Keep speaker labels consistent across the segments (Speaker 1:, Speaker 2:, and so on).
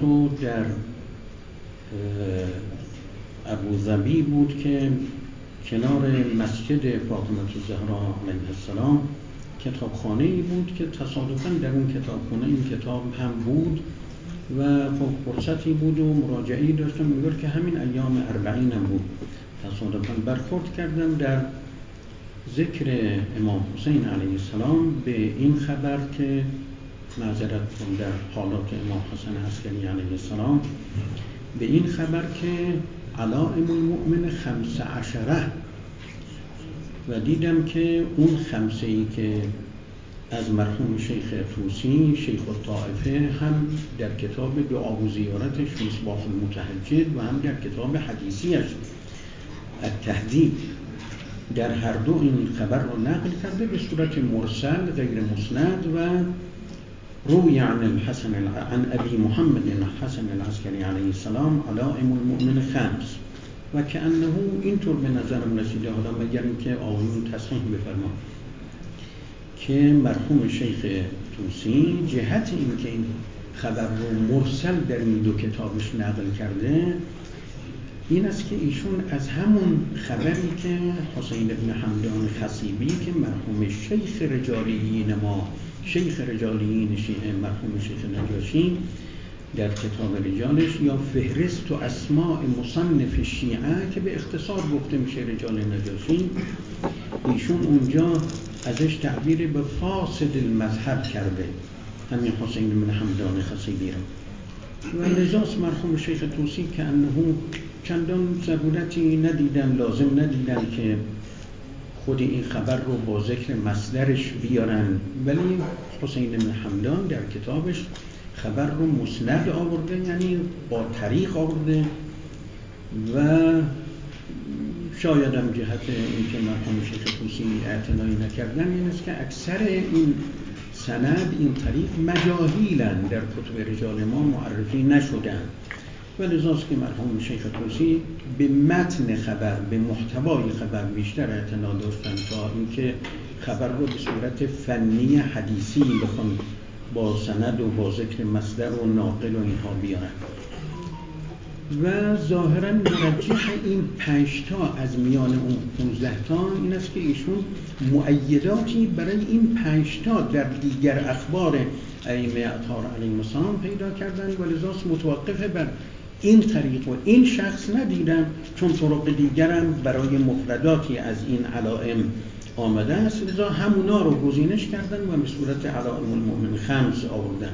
Speaker 1: جلساتو در ابوظبی بود که کنار مسجد فاطمه الزهرا علیها السلام کتابخانه‌ای بود که تصادفاً در اون کتابخانه این کتاب هم بود و خب فرصتی بود و مراجعه‌ای داشتم، میگه که همین ایام 40 هم بود. تصادفاً برخورد کردم در ذکر امام حسین علیه السلام به این خبر که معذرت کن در حالات امام حسن عسکری علیه السلام، به این خبر که علائم المؤمن 15 و دیدم که اون 5 که از مرحوم شیخ طوسی شیخ الطائفه هم در کتاب دعا و زیارتش مصباح المتهجد و هم در کتاب حدیثیش التهذیب در هر دو این خبر رو نقل کرده به صورت مرسل غیر مسند و روی عن ابی محمد حسن العسکری علیه السلام علائم المؤمن 5 و که انه اینطور به نظرم رسیده، حالا مگر اینکه آقایون تصحیح بفرمان، که مرحوم شیخ طوسی جهت این که این خبر رو مرسل در این دو کتابش نقل کرده این است که ایشون از همون خبری که حسین بن حمدان خصیبی که مرحوم شیخ رجالیین ما شیخ رجالیین شیعه مرحوم شیخ نجاشی در کتاب رجالش یا فهرست و اسماء مصنف شیعه که به اختصار گفته میشه رجال نجاشی، ایشون اونجا ازش تعبیر به فاسد المذهب کرده همین حسین بن حمدان خصیبی را و لذاست مرحوم شیخ طوسی که انه چندان ضرورتی ندیدن، لازم ندیدن که خود این خبر رو با ذکر مصدرش بیارن، ولی حسین بن حمدان در کتابش خبر رو مسند آورده، یعنی با طریق آورده و شاید هم جهت اینکه مرحوم شیخ طوسی اعتنایی نکردن این است که اکثر این سند این طریق مجاهیلن در کتب رجال ما معرفی نشدن و لذاست که مرحوم شیخ طوسی به متن خبر به محتوای خبر بیشتر اعتنا داشتن تا اینکه خبر رو به صورت فنی حدیثی بخوان با سند و با ذکر مصدر و ناقل و اینها بیارن و ظاهراً مرجح این 5 تا از میان اون 15 تا این است که ایشون مؤیداتی برای این 5 تا در دیگر اخبار ائمه اطهار علیهم السلام پیدا کردن و لذاست متوقف بر این طریق و این شخص ندیدم، چون طرق دیگرم برای مفرداتی از این علائم آمده است، لذا همونا رو گزینش کردن و به صورت علائم المؤمن 5 آوردن.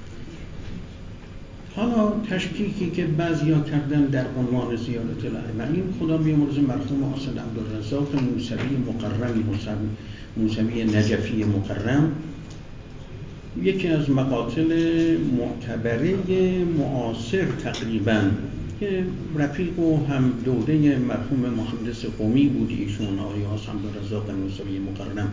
Speaker 1: حالا تشکیکی که بعضیا کردن در عنوان زیارت الاربعین، خدا بیامرز مرحوم حسن عبدالرزاق موسوی مکرم موسوی نجفی مکرم یکی از مقاتل معتبره معاصر تقریباً که رفیق و هم دوره مرحوم محدث قمی بود ایشون آقای حسن عبدالرزاق موسوی مکرم،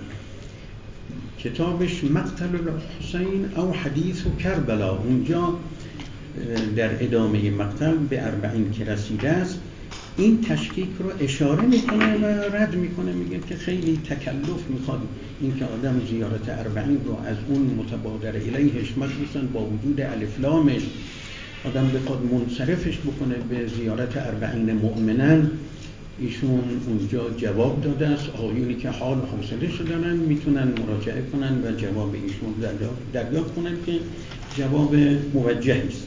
Speaker 1: کتابش مقتل الحسین او حدیث و کربلا، اونجا در ادامه مقتل به 40 که رسیده است این تشکیک رو اشاره میکنه و رد میکنه، میگه که خیلی تکلف میخواد این که آدم زیارت 40 رو از اون متبادر الیهش مخصوصا با وجود الف لامش آدم بخواد منصرفش بکنه به زیارت 40 مؤمنان. ایشون اونجا جواب داده است، آقایونی که حال حوصله شدن میتونن مراجعه کنن و جواب ایشون دریافت کنن که جواب موجهی است.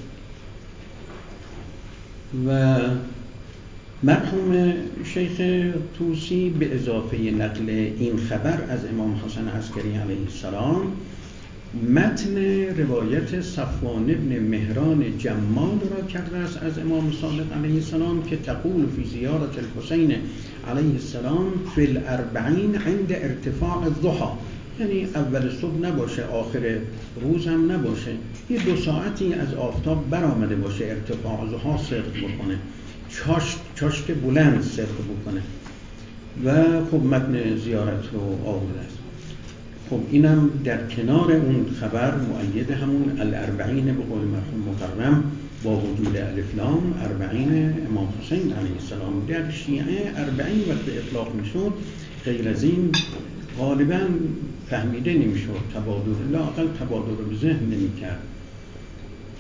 Speaker 1: و مرحوم شیخ طوسی به اضافه نقل این خبر از امام حسن عسکری علیه السلام متن روایت صفوان ابن مهران جمال را کرده است از امام صادق علیه السلام که تقول فی زیارت الحسین علیه السلام فی الاربعین عند ارتفاع الضحى، یعنی اول صبح نباشه آخر روز هم نباشه، یه 2 ساعتی از آفتاب برآمده باشه ارتفاع ضحی صدق بکنه، چاشت بلند صدق بکنه و خب متن زیارت رو آورده است. خب اینم در کنار اون خبر مؤید همون الاربعین به قول مرحوم مکرم با وجود الف لام 40 امام حسین علیه السلام. در شیعه 40 وقت اطلاق میشد غیر از این غالبا فهمیده نمیشد، تبادر لااقل تبادر به ذهن نمیکرد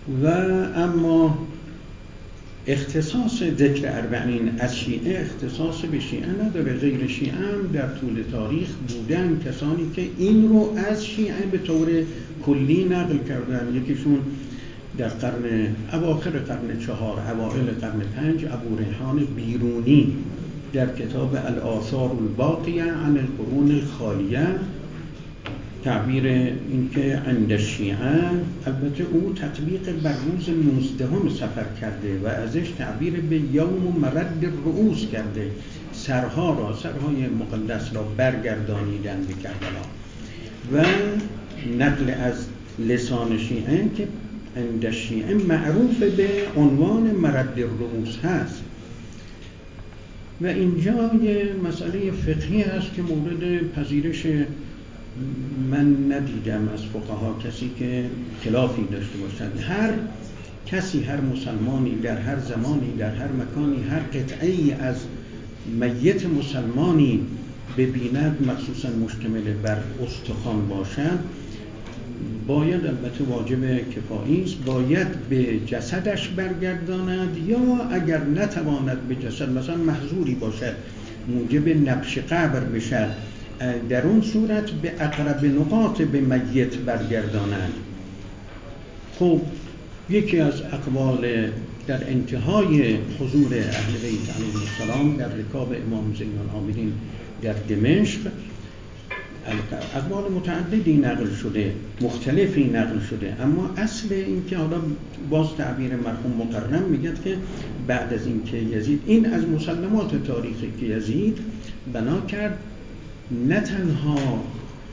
Speaker 1: و اما اختصاص ذکر اربعین از شیعه اختصاص به شیعه نداره. غیر شیعه هم در طول تاریخ بودن کسانی که این رو از شیعه به طور کلی نقل کردن. یکیشون در اواخر قرن 4 اوائل قرن 5 ابو ریحان بیرونی در کتاب الآثار الباقیه عن القرون الخالیه تعبیر این که عند الشیعه، البته او تطبیق بر روز 19 سفر کرده و ازش تعبیر به یوم مرد الرؤوس کرده، سرهای مقدس را برگردانیدن به کربلا، و نقل از لسان شیعه که عند الشیعه معروف به عنوان مرد الرؤوس هست. و اینجا یه مسئله فقهی هست که مورد پذیرش من ندیدم از فقها کسی که خلافی داشته باشد. هر کسی، هر مسلمانی در هر زمانی در هر مکانی هر قطعه‌ای از میت مسلمانی ببیند، مخصوصا مشتمل بر استخوان باشد، باید، البته واجب کفایی است، باید به جسدش برگرداند، یا اگر نتواند به جسد، مثلا محظوری باشد موجب نبش قبر بشد، در اون صورت به اقرب نقاط به میت برگردانند. خب یکی از اقوال در انتهای حضور اهل بیت علیهم السلام در رکاب امام زین العابدین در دمشق، اقوال متعددی نقل شده، مختلفی نقل شده، اما اصل این که حالا باز تعبیر مرحوم مقرم میگه که بعد از این که یزید، این از مسلمات تاریخی که یزید بنا کرد نه تنها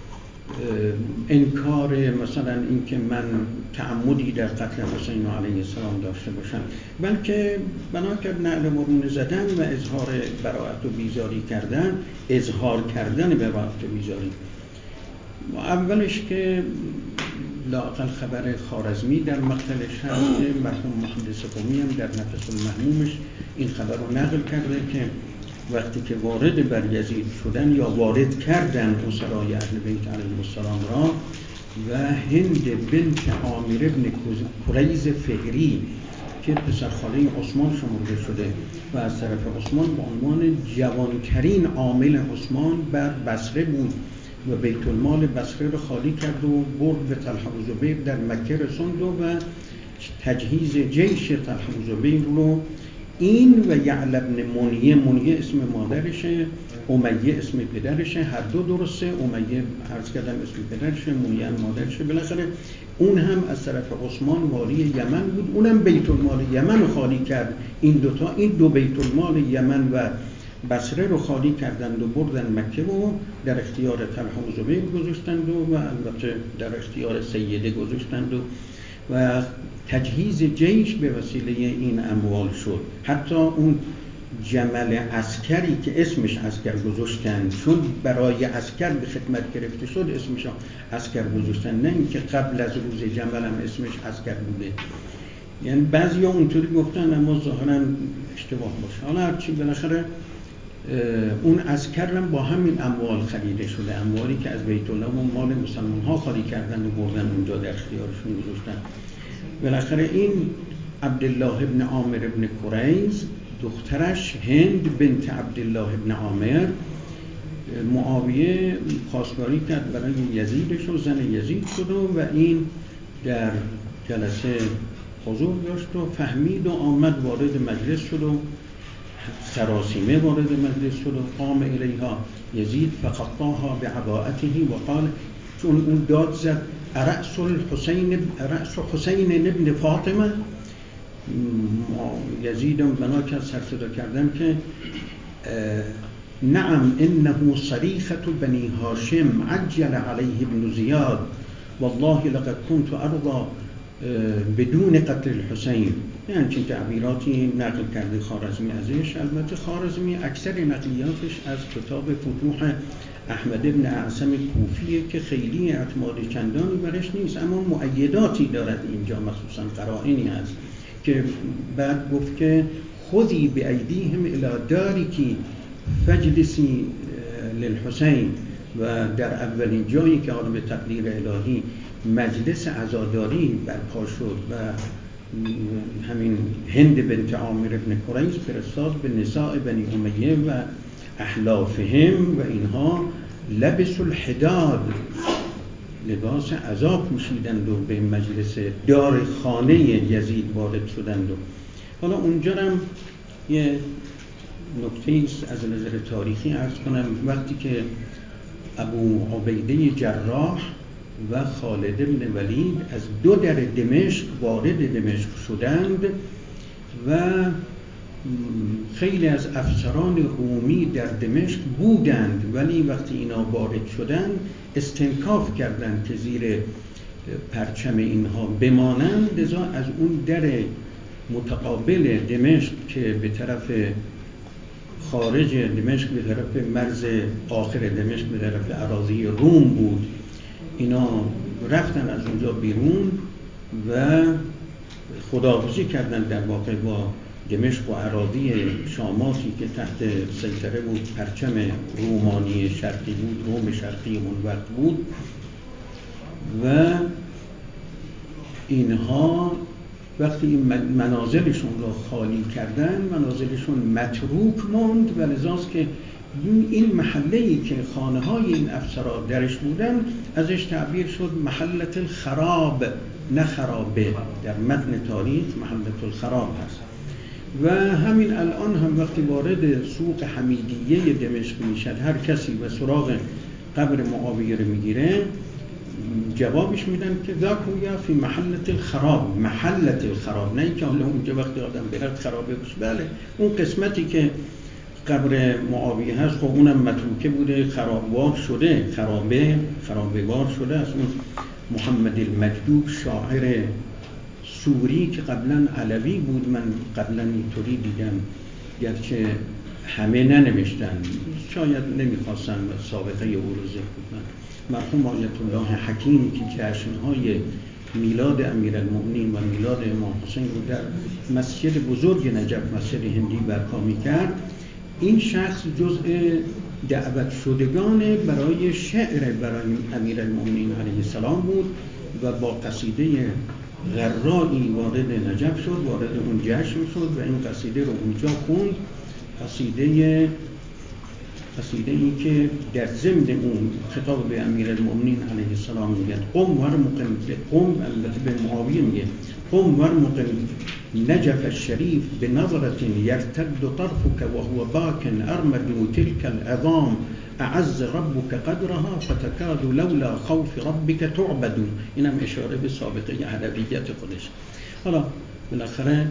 Speaker 1: انکار مثلا این که من تعمدی در قتل حسین علیه السلام داشته باشم، بلکه بنا کرد نعل مرون زدن و اظهار براءت و بیزاری کردن، اظهار کردن براءت و بیزاری. و اولش که لااقل خبر خوارزمی در مقتلش هست که مرحوم محدث قمی هم در نفس المهمومش این خبر رو نقل کرده که وقتی که وارد بر یزید شدن یا وارد کردن اسرای اهل بیت علیهم السلام را، و هند بنت عامر ابن کریز فهری که پسرخاله عثمان شمرده شده و از طرف عثمان به عنوان جوانترین عامل عثمان بر بصره بود و بیت المال بصره رو خالی کرد و برد به طلحه و زبیر در مکه رسوند و تجهیز جیش طلحه و زبیر رو این و یعل ابن منیه اسم مادرشه، امیه اسم پدرشه، هر دو درسته، امیه عرض کردم اسم پدرشه، منیه مادرشه، بالاخره اون هم از طرف عثمان والی یمن بود، اونم بیت المال یمن خالی کرد. این دو بیت المال یمن و بصره رو خالی کردند و بردن مکه و در اختیار طلحه و زبیر گذاشتند و البته در اختیار سیده گذاشتند و تجهیز جیش به وسیله این اموال شد. حتی اون جمل عسکری که اسمش عسکر گذاشتن، چون برای عسکر به خدمت گرفته شد اسمش عسکر گذاشتن، نه اینکه قبل از روز جمل هم اسمش عسکر بوده. یعنی بعضیا اونطوری گفتن اما ظاهرا اشتباه باشه. حالا هرچی بالاخره اون عسکر هم با همین اموال خریده شده، اموالی که از بیت الله و مال مسلمان ها خالی کردن و بردن اونجا در اختیارشون گذاشتن. بالاخره این عبدالله ابن عامر ابن کریز، دخترش هند بنت عبدالله ابن عامر، معاویه خواستگاری کرد برای یزیدش و زن یزید شد و این در جلسه حضور داشت و فهمید و آمد وارد مجلس شد و سراسیمه وارد مجلس شد و قام الیها یزید فقطعها بعباءته و قال، چون اون داد زد رأس حسین ابن فاطمه، یزیدم بنا کرد سر صدا کردن که نعم انه صریخة بنی هاشم عجل علیه ابن زیاد والله لقد كنت ارضى بدون قتل الحسین. یعنی چین تعبیراتی نقل کرده خوارزمی ازش. البته خوارزمی اکثر نقلیاتش از کتاب فتوح احمد ابن اعصم کوفیه که خیلی اعتماد چندانی برش نیست، اما مؤیداتی دارد اینجا، مخصوصا قرائنی هست که بعد گفت که خذی بایدیهم الی دارکی فجلسی للحسین، و در اولین جایی که حالا به تقدیر الهی مجلس عزاداری برپا شد و همین هند بنت عامر ابن قریظ فرستاد به نساء بنی امیه و احلافهم و اینها لبس الحداد، لباس عذاب پوشیدند و به مجلس دار خانه یزید وارد شدند. و حالا اونجا هم یه نکته است از نظر تاریخی عرض کنم. وقتی که ابو عبیده جراح و خالد بن ولید از دو در دمشق وارد دمشق شدند و خیلی از افسران رومی در دمشق بودند، ولی وقتی اینا وارد شدند استنکاف کردند که زیر پرچم اینها بمانند، لذا از اون در متقابل دمشق که به طرف خارج دمشق، به طرف مرز آخر دمشق، به طرف اراضی روم بود، اینا رفتن از اونجا بیرون و خداحافظی کردن در واقع با دمشق و اراضی شاماتی که تحت سیطره بود، پرچم رومانی شرقی بود، روم شرقی اون وقت بود. و اینها وقتی این منازلشون را خالی کردن، منازلشون متروک ماند و لذاست که این محله‌ای که خانه‌های این افسرا درش بودن ازش تعبیر شد محلة الخراب، نه خرابه. در متن تاریخ محلة الخراب هست. و همین الان هم وقتی وارد سوق حمیدیه دمشق میشد هر کسی و سراغ قبر معاویه رو میگیره، جوابش میدن که ذاکویا فی محلة الخراب، محلة الخراب، نه اینکه حالا اونجا وقتی آدم برد خرابه باشه. بله اون قسمتی که قبر معاویه هست خب اونم متروکه بوده، خرابوار شده، خرابه‌وار شده. از اون محمد المجدوب شاعر سوری که قبلا علوی بود، من قبلا اینطوری دیدم، گرچه همه ننوشتن، شاید نمیخواستن سابقه او رو ذکر کنن. مرحوم آیت الله حکیم که جشن‌های میلاد امیرالمؤمنین و میلاد امام حسین رو در مسجد بزرگ نجف، مسجد هندی برپا می‌کرد، این شخص جزء دعوت شدگان برای شعر برای امیرالمؤمنین علیه السلام بود و با قصیده غرایی وارد نجف شد، وارد اون جشن شد و این قصیده رو اونجا خوند. قصیده ای که در ضمن اون خطاب به امیرالمؤمنین علیه السلام میگه قم ورمقم، قم البته به معاویه میگه، قم ورمقم نجف الشریف بنظرة يرتد طرفك وهو باك ارمد تلك العظام اعز ربك قدرها فتكاد لولا خوف ربك تعبد. اینم اشاره به سابقه علویت خودش. حالا بالاخره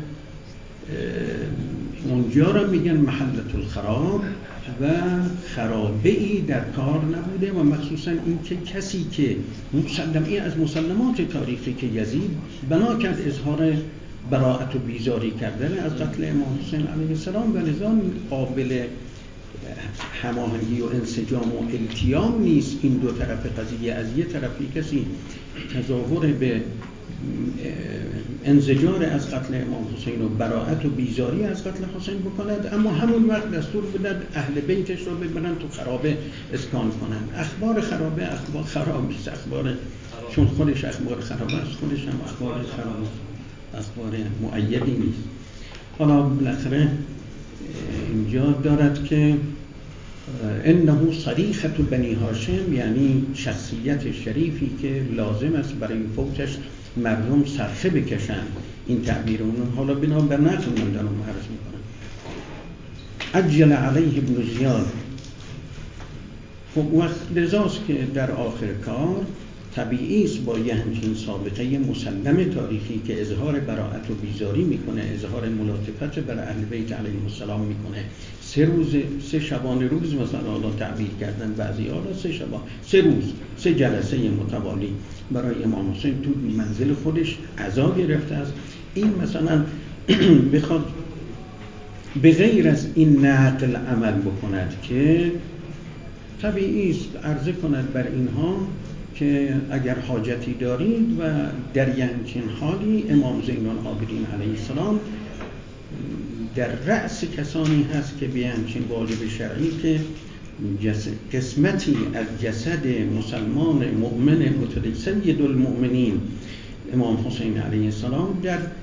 Speaker 1: اونجا را میگن محلة الخراب و خرابه‌ای در کار نبوده و مخصوصا این که کسی که مسلمه از مسلمات تاریخی که یزید بنا کرد اظهار براءت و بیزاری کردن از قتل امام حسین علیه السلام و لذا قابل هماهنگی و انسجام و التیام نیست این دو طرف قضیه. از یه طرفی کسی تظاهر به انزجار از قتل امام حسین و براءت و بیزاری از قتل حسین بکند، اما همون وقت دستور بدهد اهل بیتش رو ببرن تو خرابه اسکان کنن. اخبار خرابه اخبار خرابی است، اخبار چون خودش اخبار خرابه است، خودش هم اخبار خرابه، اخبار مؤیدی نیست. حالا بالاخره اینجا دارد که انه صریخة بنی هاشم، یعنی شخصیت شریفی که لازم است برای فوتش مردم صرخه بکشند. این تعبیر اونون حالا بنابر نقل من دارم عرض میکنم. عجل علیه ابن زیاد. خب وقت لذاست که در آخر کار طبیعی است با یه همچین سابقه مسلم تاریخی که اظهار براءت و بیزاری میکنه، اظهار ملاطفت بر اهل بیت علیهم السلام میکنه، 3 شبانه روز مثلا حالا تعبیر کردن بعضی حالا 3 روز 3 جلسه متوالی برای امام حسین تو منزل خودش عزا گرفته است. این مثلا بخواد به غیر از این نقل عمل بکند که طبیعی است عرضه کند بر اینها که اگر حاجتی دارید و در همچین حالی امام زین العابدین علیه السلام در رأس کسانی هست که به همچین واجب شرعی که قسمتی از جسد مسلمان مؤمن مطلق سید المؤمنین امام حسین علیه السلام در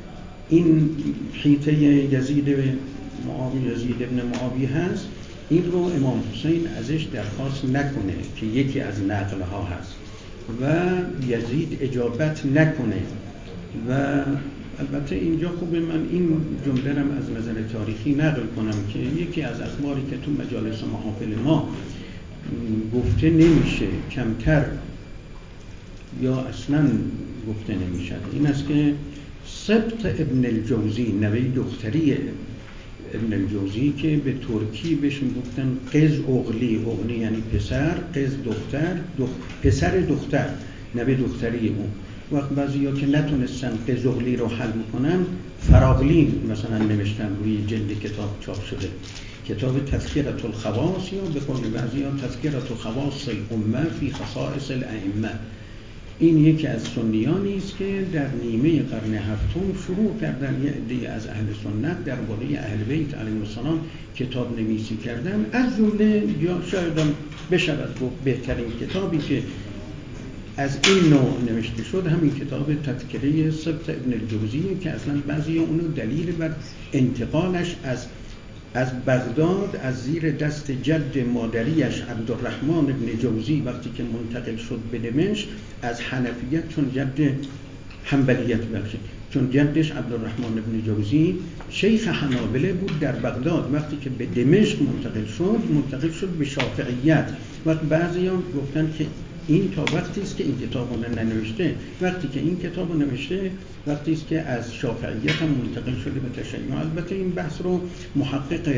Speaker 1: این حیطه یزید ابن معاویه هست، این رو امام حسین ازش درخواست نکنه که یکی از نقلها هست و یزید اجابت نکنه. و البته اینجا خوبه من این جمله رو از نظر تاریخی نقل کنم که یکی از اخباری که تو مجالس محافل ما گفته نمیشه، کمتر یا اصلا گفته نمیشه، این است که سبط ابن الجوزی، نوه دختری ابن الجوزی که به ترکی بهش میگفتن قز اغلی، اغلی یعنی پسر، قز دختر، پسر دختر، نوه دختری اون. وقت بعضی ها که نتونستن قز اغلی رو حل کنن، فراغلی مثلا نوشتن روی جلد کتاب چاپ شده، کتاب تذکرة الخواص، یا به قول بعضی ها تذکرة خواص الامه فی خصائص الائمه. این یکی از سنیانی است که در نیمه قرن هفتم شروع کردن یه عده از اهل سنت درباره اهل بیت علیهم السلام کتاب نویسی کردن. از جمله یا شاید بشود گفت بهترین کتابی که از این نوع نوشته شد همین کتاب تذکره سبط ابن الجوزی که اصلا بعضی اونو دلیل بر انتقالش از بغداد از زیر دست جد مادریش عبدالرحمن ابن جوزی وقتی که منتقل شد به دمشق از حنفیت، چون جد حنبلیت بخشید، چون جدش عبدالرحمن ابن جوزی شیخ حنابله بود در بغداد، وقتی که به دمشق منتقل شد به شافعیت. وقت بعضیان گفتن که این تا وقتی است که این کتابو ننوشته، وقتی که این کتابو نوشته وقتی است که از شافعیت هم منتقل شده به تشیع. البته این بحث رو محقق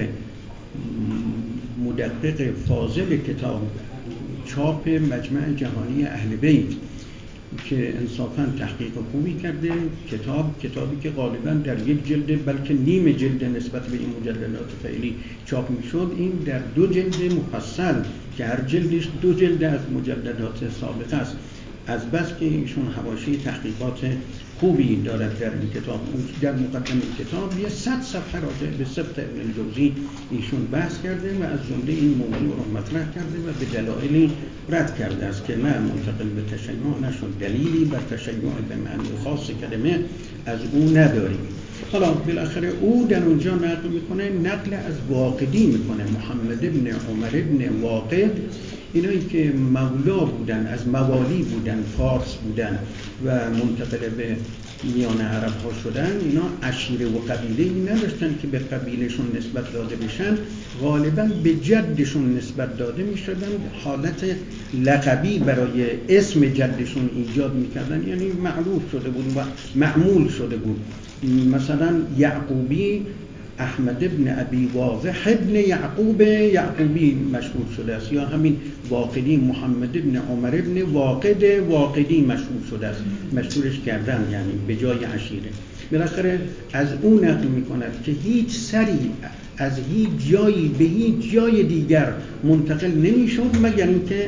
Speaker 1: مدقق فاضل کتاب چاپ مجمع جهانی اهل بیت که انصافاً تحقیق خوبی کرده، کتابی که غالباً در یک جلد بلکه نیم جلد نسبت به این مجلدات فعلی چاپ میشد، این در 2 جلد مفصل که هر جلدش 2 جلد از مجلدات سابقه است. از بس که ایشون حواشی تحقیقات خوبی دارد در این کتاب، در مقدمه کتاب یه 100 صفحه راجع به سبط ابن الجوزی ایشون بحث کرده و از جمله این موضوع رو مطرح کرده و به دلایلی رد کرده است که نه منتقل به تشیع نشد، دلیلی بر تشیع به معنی خاص کلمه از او نداریم. حالا بالاخره او در اونجا نقل میکنه، نقل از واقدی میکنه، محمد ابن عمر ابن واقد، اینایی که مولا بودن، از موالی بودن، فارس بودن و منتقل به میان عرب ها شدن، اینا عشیره و قبیله‌ای نداشتن که به قبیلشون نسبت داده بشن، غالباً به جدشون نسبت داده میشدن، حالت لقبی برای اسم جدشون ایجاد میکردن، یعنی معروف شده بود و معمول شده بود. مثلا یعقوبی احمد ابن ابی واضح ابن یعقوبی مشهور شده است، یا همین واقدی محمد ابن عمر ابن واقدی مشهور شده است، مشهورش کردن یعنی به جای عشیره. بالاخره از اون نقل میکند که هیچ سری از هیچ جایی به هیچ جای دیگر منتقل نمیشد مگر اینکه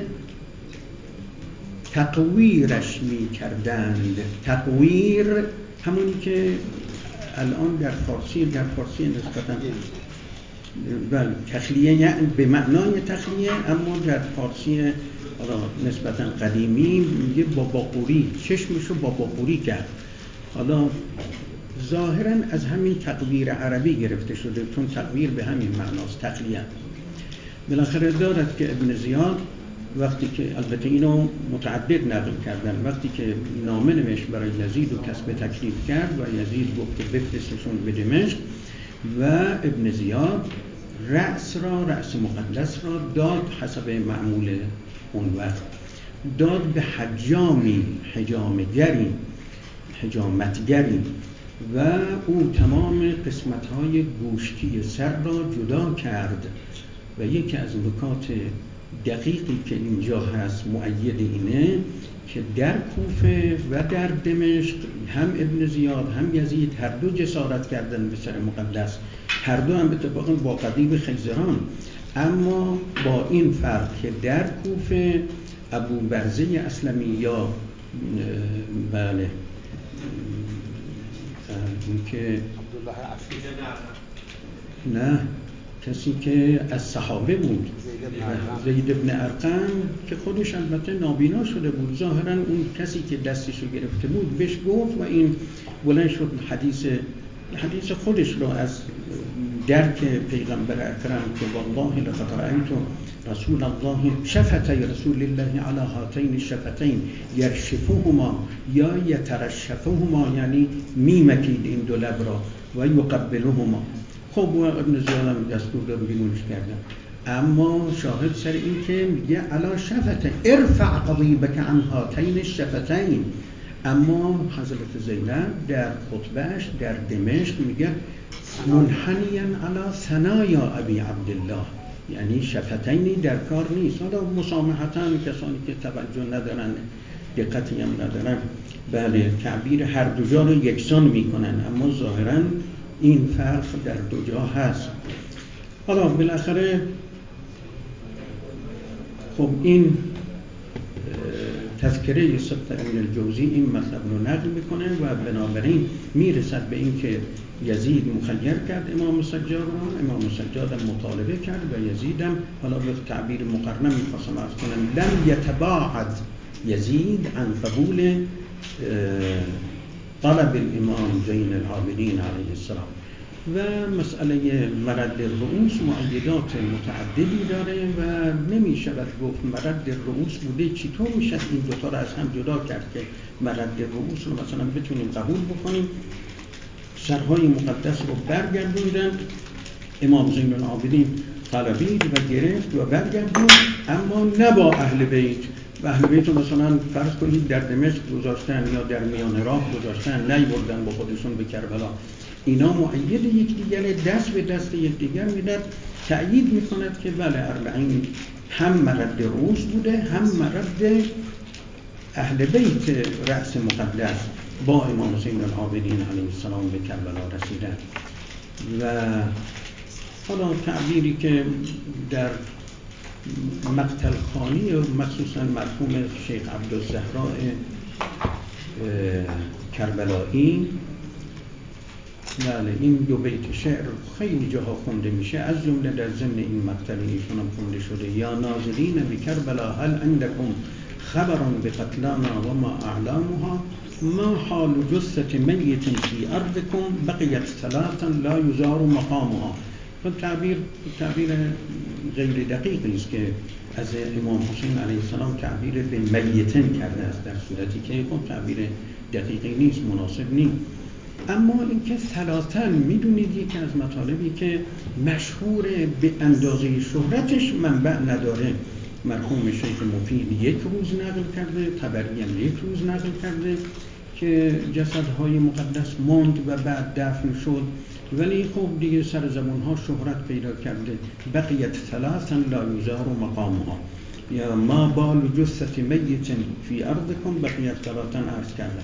Speaker 1: تقویرش میکردند. تقویر همونی که الان در فارسی نسبتاً بله تخلیه، یعنی به معنای تخلیه، اما در فارسی نسبتاً قدیمی میگه باباقوری، چشمشو باباقوری کرد. حالا ظاهراً از همین تقویر عربی گرفته شده، چون تقویر به همین معناست، تخلیه. بالاخره دارد که ابن زیاد وقتی که البته اینو متعدد نقل کردن، وقتی که نامه نوشت برای یزید و کسب تکلیف کرد و یزید گفت که بفرستشون به دمشق و ابن زیاد رأس مقدس را داد حسب معمول اون وقت، داد به حجامی، حجامتگری و او تمام قسمت‌های گوشتی سر را جدا کرد. و یکی از نکات دقیقی که اینجا هست مؤید اینه که در کوفه و در دمشق هم ابن زیاد هم یزید هر دو جسارت کردن به سر مقدس، هر دو هم اتفاقا با قضیب خیزران، اما با این فرق که در کوفه ابو برزه اسلمی یا بله این که نه کسی که از صحابه بود، زید ابن ارقم که خودش البته نابینا شده بود، ظاهرا اون کسی که دستشو گرفته بود بهش گفت و این بلند شد حدیث حدیث خودش رو از درک پیغمبر اکرم که والله لقد رأیت رسول الله شفتي رسول الله على هاتين الشفتين يرشفهما یا یترشفهما، یعنی میمکید این دو لب را و یقبلهما. خب ابن زیاد هم دستور داد بیرونش کردن، اما شاهد سر این که میگه علا شفتین ارفع قضیبک عن هاتین الشفتین. اما حضرت زینب در خطبهش در دمشق میگه منحنیا علی ثنایا ابی عبدالله، یعنی شفتینی در کار نیست. حالا مسامحتاً کسانی که توجه ندارن دقتی هم ندارن بله تعبیر هر دو جا رو یکسان میکنن، اما ظاهراً این فرق در دو جا هست. حالا بالاخره خب این تذکره سبط ابن الجوزی این مطلب رو نقل میکنه و بنابراین میرسد به این که یزید مخیر کرد امام سجاد را، امام سجاد هم مطالبه کرد و یزید هم، حالا به تعبیر مقرنه میخواستم عرض کنم، لم یتباعد یزید عن قبول طلب الامام زین العابدین علیه السلام. و مسئله مرد الرؤوس مؤیدات متعددی داره و نمی شود گفت مرد الرؤوس بوده. چطور میشه این دوتا را از هم جدا کرد که مرد الرؤوس رو مثلا بتونیم قبول بکنیم؟ سرهای مقدس رو برگردوندن، امام زین العابدین طلبید و گرفت و برگردوند، اما نه با اهل بیت. و اهل بیت رو مثلا فرض کنید در دمشق گذاشتن یا در میان راه گذاشتن، نیوردن با خودشون به کربلا. اینا مؤید یکدیگر، دست به دست یکدیگر میدن، تأیید میکند که بله اربعین هم مرد رؤوس بوده، هم مرد اهل بیت رأس مقدس با امام زین العابدین علیه السلام به کربلا رسیدن. و حالا تعبیری که در مقتل خانی و مخصوصا مرحوم شیخ عبدالزهراء کربلایی، بله این دو بیت شعر خیلی جاها خونده میشه، از جمله در ضمن این مقتل ایشون هم خونده شده. یا ناظرین بکربلا هل عندکم خبر بقتلانا و ما اعلامها ما حال جثت میت فی ارضکم بقیت ثلاثا لا یزار مقامها. تعبیر غیر دقیقی است که از امام حسین علیه السلام تعبیر به میتن کرده است، در صورتی که خب تعبیر دقیقی نیست، مناسب نیست. اما اینکه ثلاثاً میدونید یکی از مطالبی که مشهور به اندازه شهرتش منبع نداره. مرحوم شیخ مفید یک روز نقل کرده، طبری هم یک روز نقل کرده که جسدهای مقدس ماند و بعد دفن شد، ولی خب دیگه سر زبانها شهرت پیدا کرده. بقیت ثلاثاً لا یزار مقامها، یا ما بال جثت میت فی ارضکم بقیت ثلاثاً عرض کردم.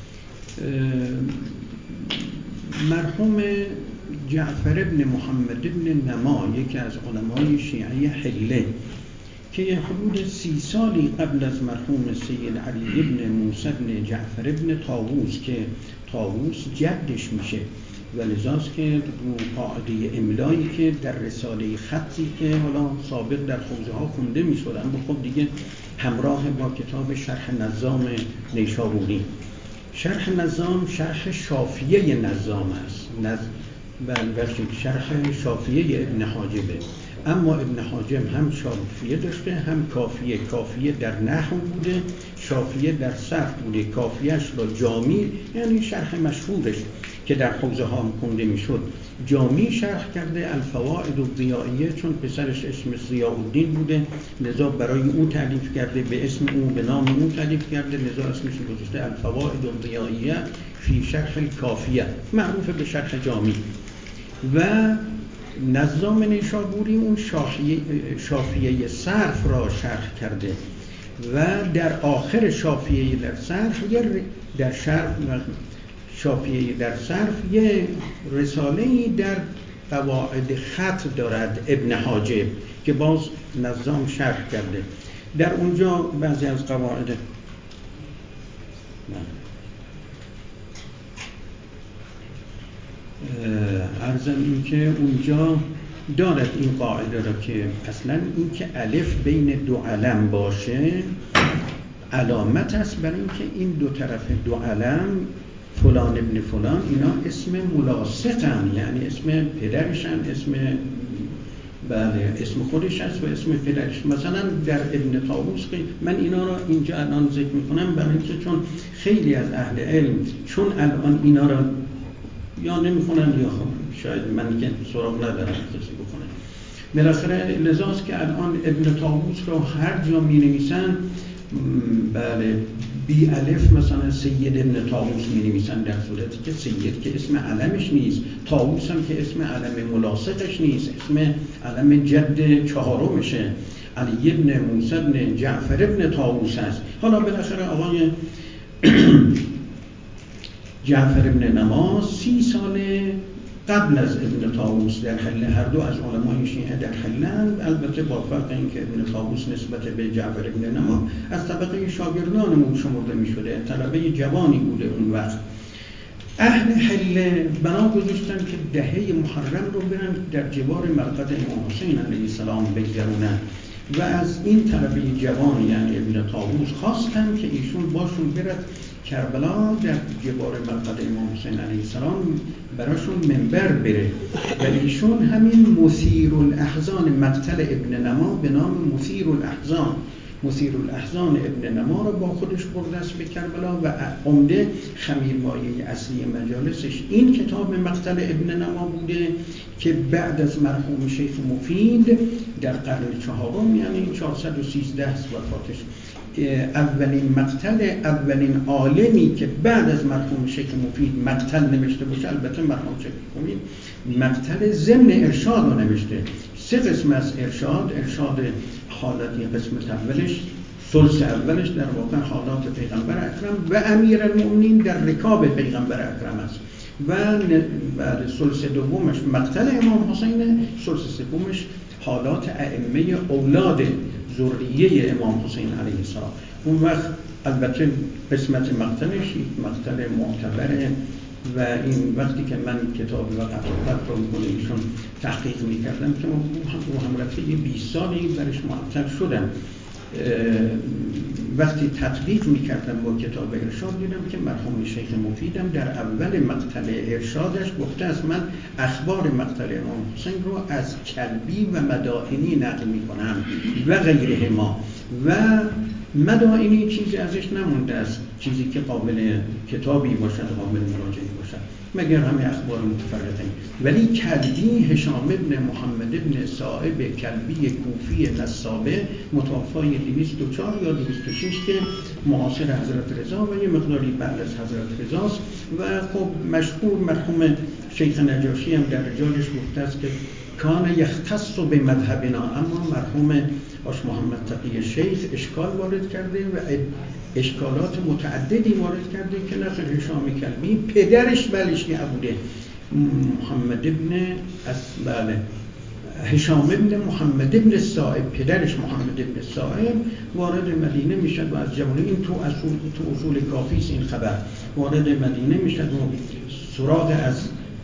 Speaker 1: مرحوم جعفر ابن محمد ابن نما، یکی از علمای شیعه حله که حدود 30 سالی قبل از مرحوم سید علی ابن موسی ابن جعفر ابن طاووس که طاووس جدش میشه و لذاست که رو قاعده املایی که در رساله خطی که حالا سابق در حوزه ها خونده میشد، اما خب دیگه همراه با کتاب شرح نظام نیشابوری. شرح نظام شرح شافیه نظام است، شرح شافیه ابن حاجبه. اما ابن حاجب هم شافیه داشته هم کافیه. کافیه در نحو بوده، شافیه در صرف بوده. کافیهش را جامی، یعنی شرح مشهورش که در حوزه ها هم خونده میشد، جامی شرح کرده. الفوائد الضیائیه، چون پسرش اسم ضیاءالدین بوده لذا برای او تالیف کرده، به اسم او به نام او تالیف کرده، لذا اسمش گذاشته الفوائد الضیائیه فی شرح الکافیه، معروف به شرح جامی. و نظام نیشابوری اون شافیه صرف را شرح کرده و در آخر شافیه در صرف در شرح شافیه در صرف یه رساله‌ای در قواعد خط دارد ابن حاجب که باز نظام شرح کرده. در اونجا بعضی از قواعد عرضم این که اونجا دارد این قاعده را که اصلا این که الف بین دو علم باشه علامت است برای اینکه این دو طرف دو علم فلان ابن فلان، اینا اسم ملاصقن، یعنی اسم پدرشن، اسم خودش هست و اسم پدرش. مثلا در ابن طاووس من اینا رو اینجا الان ذکر میکنم برای اینکه چون خیلی از اهل علم چون الان اینا رو یا نمیخونن یا شاید من که سراغ ندارم کسی بخونه، بالاخره لذاست که الان ابن طاووس رو هر جا می نویسن بی الف مثلا سید ابن طاووس می نویسن، در صورتی که سید که اسم علمش نیست، طاووس هم که اسم علم ملاصقش نیست، اسم علم جد چهارمشه، علی ابن موسی ابن جعفر ابن طاووس است. حالا بالاخره آقای جعفر ابن نماز 30 سال قبل از ابن طاووس در حله، هر دو از علمای شیعه در حلن، البته با فرق این که ابن طاووس نسبت به جعفر ابن نماز از طبقه شاگردانمون شمرده می شده، طلبه جوانی بوده اون وقت. اهل حله بنا گذاشتن که دهه محرم رو برن در جوار مرقد امام حسین علیه السلام بگذرونن و از این طلبه جوان یعنی ابن طاووس خواستن که ایشون باشون برد کربلا، در جوار مرقد امام حسین علیه السلام براشون منبر بره و ایشون همین مثیر الاحزان مقتل ابن نما به نام مثیر الاحزان ابن نما رو با خودش برده است به کربلا و عمده خمیرمایه اصلی مجالسش این کتاب مقتل ابن نما بوده که بعد از مرحوم شیخ مفید در قرن چهارم یعنی 413 وفاتش، اولین عالمی که بعد از مرحوم شیخ مفید مقتل نوشته باشه، البته مرحوم شیخ مفید مقتل ضمن ارشاد رو نوشته. 3 قسم از ارشاد حالتی قسمت اولش ثلث اولش در واقع حالات پیغمبر اکرم و امیرالمؤمنین در رکاب پیغمبر اکرم است و بعد ثلث دومش مقتل امام حسین، ثلث سومش حالات ائمه اولاد ذریه امام حسین علیه السلام. اون وقت البته قسمت مقتلش مقتل معتبره و این وقتی که من کتاب وقت رو ایشون تحقیق میکردم که رو هم رفته 20 سالی برش معطل شدم، وقتی تطبیق میکردم با کتاب ارشاد دیدم که مرحوم شیخ مفیدم در اول مقتل ارشادش گفته است من اخبار مقتل امام حسین رو از کلبی و مدائنی نقل میکنم و غیره ما و مدائنی چیزی ازش نمونده است، چیزی که قابل کتابی باشد، قابل مراجعه باشد، مگر همه اخبار متفرقه. ولی کلبی هشام ابن محمد ابن صائب کلبی کوفی نسابه متوفای 204 یا 206 که معاصر حضرت رضا و یه مقداری بعد از حضرت رضاست و خب مشهور مرحوم شیخ نجاشی هم در رجالش گفته است که کان یختص به مذهبنا، اما مرحوم آش محمد تقی شیخ اشکال وارد کرده و اشکالات متعددی وارد کرده که نخل هشام کلبی پدرش شیعه بوده، محمد ابن هشام ابن محمد ابن صائب پدرش محمد ابن صائب وارد مدینه میشد و از جمله این تو اصول کافیست این خبر وارد مدینه میشد و سراغ از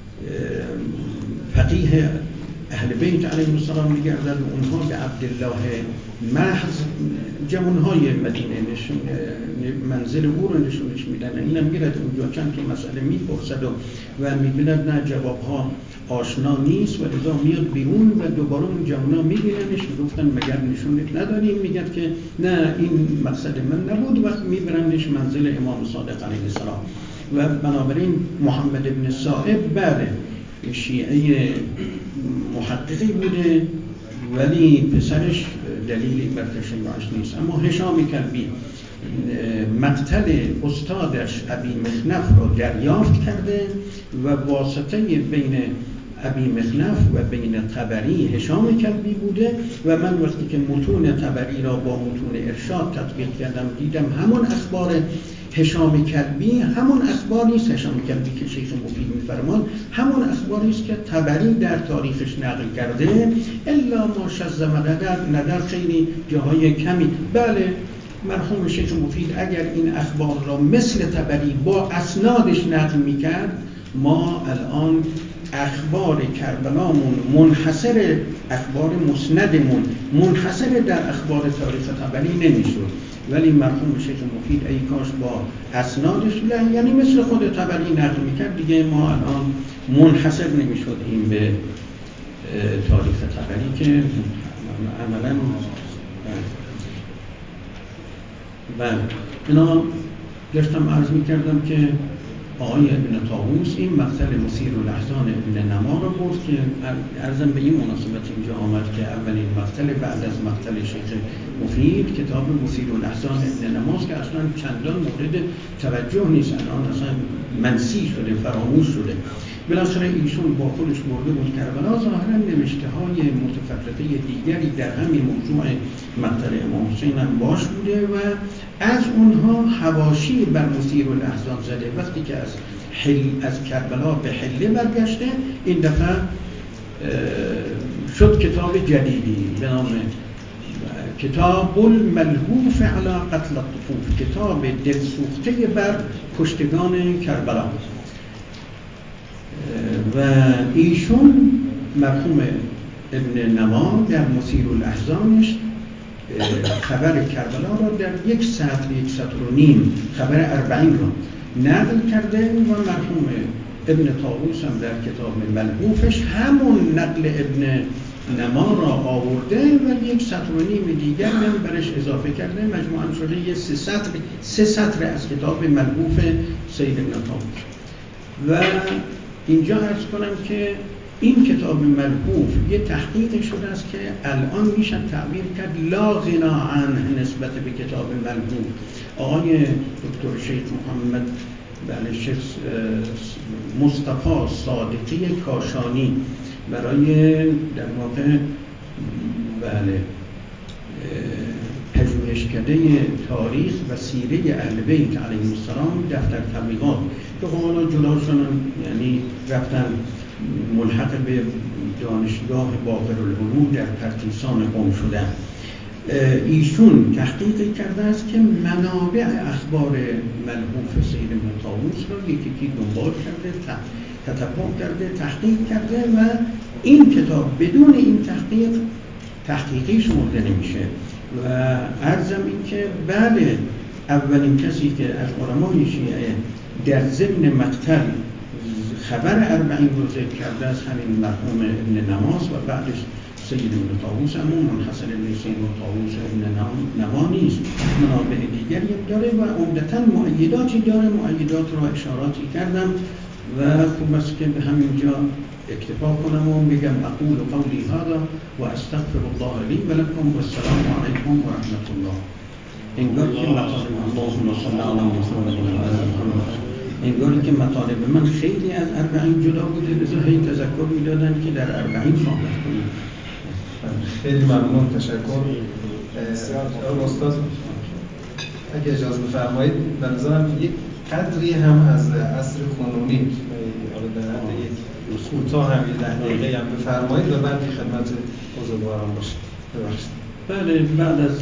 Speaker 1: فقیه اهل بیت علیهم السلام میگردد و اونها به عبدالله محض جوانهای مدینه منزل او رو نشونش میدن، اینم میرد اونجا چند تا مسئله میپرسد و میبیند نه جوابها آشنا نیست و لذا میاد بیرون و دوباره اون جوانا میبیننش میگفتن مگر نشونت نداریم، میگد که نه این مقصد من نبود و میبرندش منزل امام صادق علیه السلام و بنابراین محمد ابن صائب بله شیعه محققی بوده ولی پسرش دلیلی بر تشیعش نیست. اما هشام کلبی مقتل استادش ابی مخنف را دریافت کرده و واسطه بین ابی مخنف و بین طبری هشام کلبی بوده و من وقتی که متون طبری را با متون ارشاد تطبیق کردم دیدم همون اخبار هشام کلبی همون اخباری است، هشام کلبی که شیخ مفید می‌فرماد همون اخباری است که طبری در تاریخش نقل کرده، الا ما شذ ندر خیلی جاهای کمی. بله مرحوم شیخ مفید اگر این اخبار را مثل طبری با اسنادش نقل می‌کرد ما الان اخبار کربلامون منحصر اخبار مسندمون منحصر در اخبار تاریخ طبری نمیشد ولی مرحوم شیخ مفید ای کاش با اسناد صلح، یعنی مثل خود طبری نقل میکرد دیگه، ما الان منحصر نمیشد این به تاریخ طبری که عملا بله. اینا داشتم عرض میکردم که آقای ابن طاووس این مقتل مثیر الاحزان ابن نما رو برد که عرضم به این مناسبت اینجا آمد که اولین مقتل بعد از مقتل شیخ مفید کتاب مثیر الاحزان ابن نماست که اصلا چندان مورد توجه نیست، الان اصلا منسی شده، فراموش شده. بالاخره ایشون با خودش برده بود کربلا، ظاهرا نوشته های متفرقه دیگری در همین موضوع مقتل امام حسین هم باش بوده و از اونها حواشی بر مثیر الاحزان زده. وقتی که از کربلا به حله برگشته، این دفعه شد کتاب جدیدی به نام کتاب الملهوف علی قتل الطفوف، کتاب دلسوخته بر کشتگان کربلا. و ایشون مرحوم ابن نما در مثیر الاحزانش خبر کربلا را در یک سطر و نیم خبر 40 را نقل کرده و مرحوم ابن طاووس هم در کتاب ملهوفش همون نقل ابن نما را آورده و یک سطر و نیم دیگر هم برش اضافه کرده، مجموعاً شده یه سه سطر از کتاب ملهوف سید ابن طاووس. و اینجا عرض کنم که این کتاب ملهوف یه تحقیق شده است که الان میشه تعبیر کرد لا غنا عنه نسبت به کتاب ملهوف. آقای دکتر شیخ محمد شیخ مصطفی صادقی کاشانی برای در واقع پژوهشکده تاریخ و سیره اهل بیت علیهم السلام دفتر تبلیغات که حالا جلوشون یعنی رفتن ملحق به دانشگاه باقر العلوم در پرتیسان قم شدن. ایشون تحقیق کرده است که منابع اخبار ملهوف سید ابن طاووس را یکی دنبال کرده، تتبع کرده، تحقیق کرده و این کتاب بدون این تحقیقی شمرده نمیشه. و عرضم این که بله، اولین کسی که از علمای شیعه در ضمن مقتل خبر 40 رو ذکر کرده است همین مرحوم ابن نماست و بعدش سید ابن طاووس، اما منحصر به سید ابن طاووس ابن نما نیست، منابع دیگری هم داره و عمدتاً مؤیداتی داره. مؤیدات رو اشاراتی کردم و خوب است که به همینجا اکتفا کنم و بگم اقول قولی هذا و استغفر الله لی و لکم و السلام علیکم و رحمت الله. انگار که مطالب اللهم صل علی محمد و آل محمد، انگار که مطالب من خیلی از 40 جدا بوده، لذا هی تذکر میدادن که در 40 صحبت کنیم.
Speaker 2: خیلی ممنون، تشکر. استاد اگه اجازه بفرمایید، به نظرم یک قدری هم از عصر کنونی در حد یک کوتاه هم 10 دقیقه هم بفرمایید و بعد خدمت بزرگواران باشید. ببخشید.
Speaker 1: بله، بعد از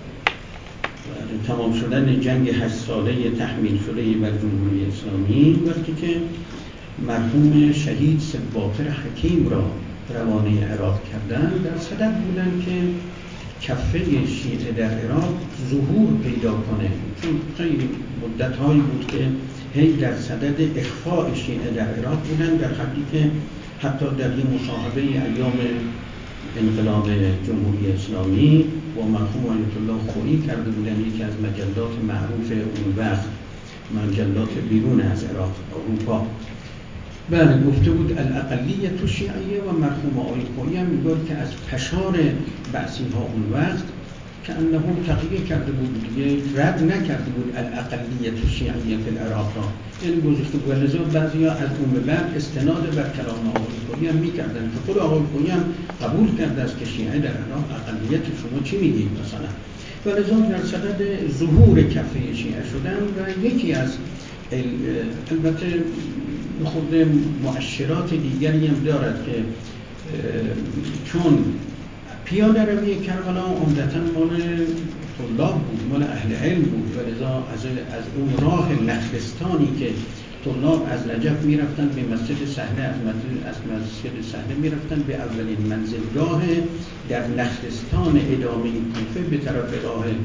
Speaker 1: تمام شدن جنگ 8 ساله تحمیل شده بر جمهوری اسلامی، وقتی که مرحوم شهید سباقر حکیم را روانه عراق کردن، در صدد بودن که کفه شیعه در عراق ظهور پیدا کنه، چون خیلی مدت‌هایی بود که هی در صدد اخفاء شیعه در عراق بودن، در حدی که حتی در این مصاحبه ایام انقلاب جمهوری اسلامی و مرحوم آیت الله خویی کرده بودن، یکی از مجلات معروف اون وقت، مجلات بیرون از عراق اروپا، بله، گفته بود الاقلیت شیعیه و مرحوم آقای خویی هم میگوید که از پشار بعثی ها اون وقت که انه تقیه کرده بود، دیگه رد نکرده بود الاقلیت شیعیه فی العراق را، یعنی گذاشته بود. لذا بعضی ها از اون به بعد استناد بر کلام آقای خویی هم میکردن که خود آقای خویی هم قبول کرده است که شیعه در عراق اقلیت، شما چی میگید مثلا. و لذا در صدد ظهور کفه شیعه شدن و یکی از البته خود مؤشرات دیگری هم دارد که چون پیاده روی کربلا عمدتاً مال طلاب بود، مال اهل علم بود و لذا از اون راه نخلستانی که طلاب از نجف میرفتن به مسجد صحنه، از مسجد صحنه میرفتن به اولین منزلگاه در نخلستان ادامه کوفه به طرف راه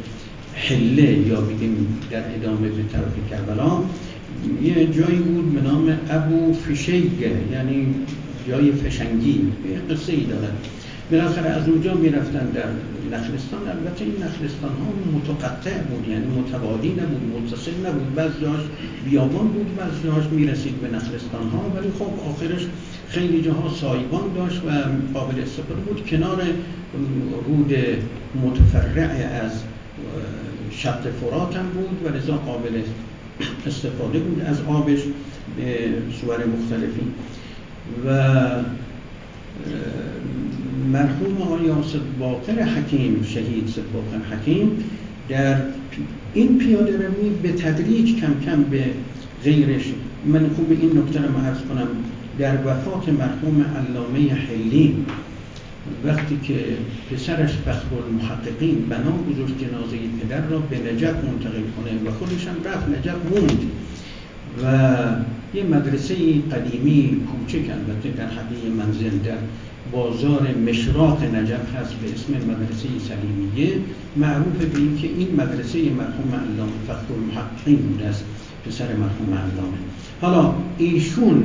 Speaker 1: حله یا بگیم در ادامه به طرف کربلا یه جایی بود به نام ابو فشیگه، یعنی جای فشنگی. یه قصه ای داره. بالاخره از اونجا میرفتن در نخلستان. البته این نخلستان ها متقطع بود، یعنی متوالی نبود، متصل نبود. بعضی‌هاش بیابان بود، بعضی‌هاش میرسید به نخلستان ها، ولی خب آخرش خیلی جاها سایبان داشت و قابل استفاده بود. کنار رود متفرع از شط فرات هم بود و لذا قابل استفاده بود از آبش به صور مختلفی. و مرحوم آقای صدباقر حکیم، شهید صدباقر حکیم، در این پیاده روی به تدریج کم کم به غیرش، من خوب این نکته رو عرض کنم، در وفات مرحوم علامه حلی وقتی که پسرش فخرالمحققین بنا گذاشت جنازه پدر را به نجف منتقل کنه و خودش هم رفت نجف موند و یه مدرسه قدیمی کوچک البته در حدیقه منزل در بازار مشراق نجف هست به اسم مدرسه سلیمیه، معروف به این که این مدرسه مرحوم علامه فخرالمحققین بوده است، پسر مرحوم علامه. حالا ایشون